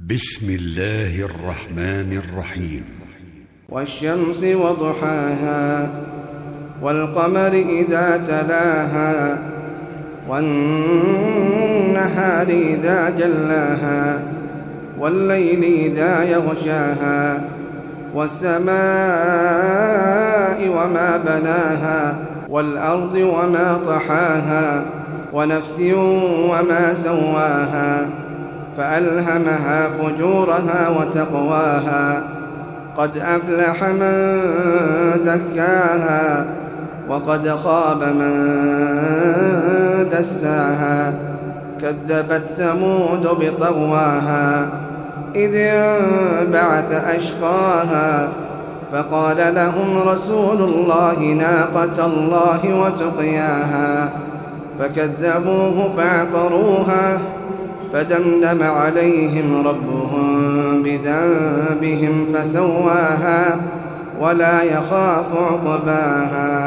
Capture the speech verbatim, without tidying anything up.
بسم الله الرحمن الرحيم. والشمس وضحاها والقمر إذا تلاها والنهار إذا جلاها والليل إذا يغشاها والسماء وما بناها والأرض وما طحاها ونفس وما سواها فألهمها فجورها وتقواها قد أفلح من زكاها وقد خاب من دساها كذبت ثمود بطغواها إذ انبعث أشقاها فقال لهم رسول الله ناقة الله وسقياها فكذبوه فعقروها فدمدم عليهم ربهم بذنبهم فسواها ولا يخاف عقباها.